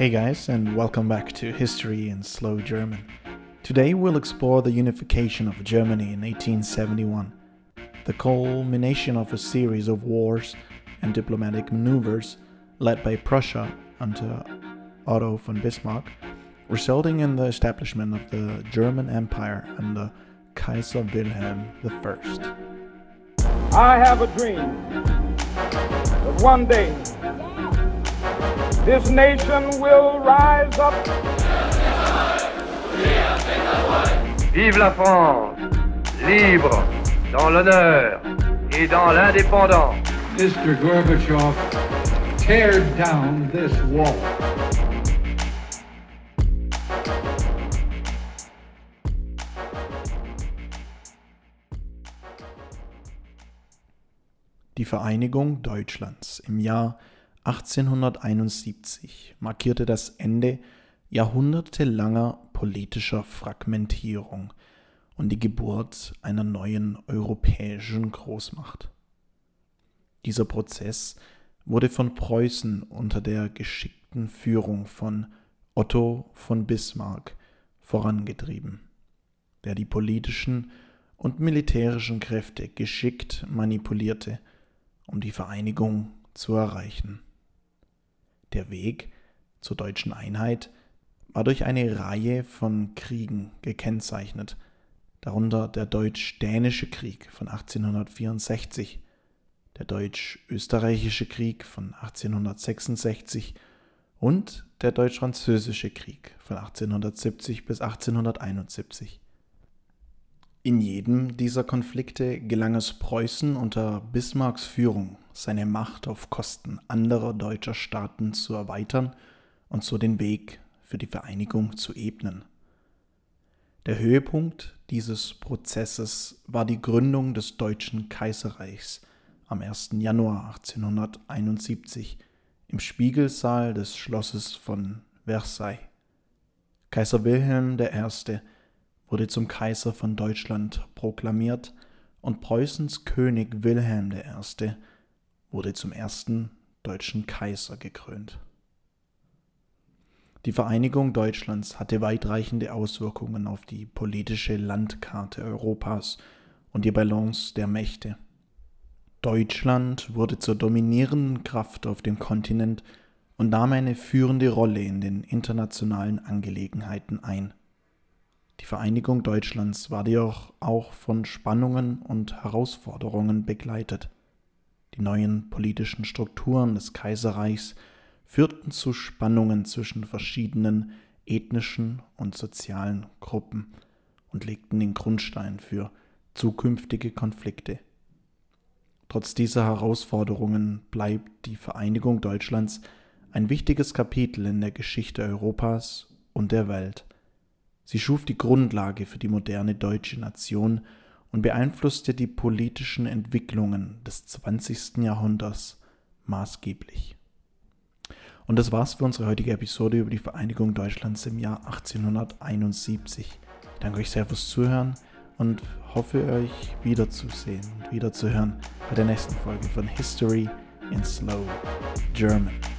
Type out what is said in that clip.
Hey guys, and welcome back to History in Slow German. Today we'll explore the unification of Germany in 1871, the culmination of a series of wars and diplomatic maneuvers led by Prussia under Otto von Bismarck, resulting in the establishment of the German Empire under Kaiser Wilhelm I. I have a dream that one day this nation will rise up. Vive la France, libre, dans l'honneur et dans l'indépendance. Mr. Gorbachev, tear down this wall. Die Vereinigung Deutschlands im Jahr 1871 markierte das Ende jahrhundertelanger politischer Fragmentierung und die Geburt einer neuen europäischen Großmacht. Dieser Prozess wurde von Preußen unter der geschickten Führung von Otto von Bismarck vorangetrieben, der die politischen und militärischen Kräfte geschickt manipulierte, um die Vereinigung zu erreichen. Der Weg zur deutschen Einheit war durch eine Reihe von Kriegen gekennzeichnet, darunter der Deutsch-Dänische Krieg von 1864, der Deutsch-Österreichische Krieg von 1866 und der Deutsch-Französische Krieg von 1870 bis 1871. In jedem dieser Konflikte gelang es Preußen unter Bismarcks Führung, seine Macht auf Kosten anderer deutscher Staaten zu erweitern und so den Weg für die Vereinigung zu ebnen. Der Höhepunkt dieses Prozesses war die Gründung des Deutschen Kaiserreichs am 1. Januar 1871 im Spiegelsaal des Schlosses von Versailles. Kaiser Wilhelm I. wurde zum Kaiser von Deutschland proklamiert und Preußens König Wilhelm I. wurde zum ersten deutschen Kaiser gekrönt. Die Vereinigung Deutschlands hatte weitreichende Auswirkungen auf die politische Landkarte Europas und die Balance der Mächte. Deutschland wurde zur dominierenden Kraft auf dem Kontinent und nahm eine führende Rolle in den internationalen Angelegenheiten ein. Die Vereinigung Deutschlands war jedoch auch von Spannungen und Herausforderungen begleitet. Die neuen politischen Strukturen des Kaiserreichs führten zu Spannungen zwischen verschiedenen ethnischen und sozialen Gruppen und legten den Grundstein für zukünftige Konflikte. Trotz dieser Herausforderungen bleibt die Vereinigung Deutschlands ein wichtiges Kapitel in der Geschichte Europas und der Welt. Sie schuf die Grundlage für die moderne deutsche Nation und beeinflusste die politischen Entwicklungen des 20. Jahrhunderts maßgeblich. Und das war's für unsere heutige Episode über die Vereinigung Deutschlands im Jahr 1871. Ich danke euch sehr fürs Zuhören und hoffe, euch wiederzusehen und wiederzuhören bei der nächsten Folge von History in Slow German.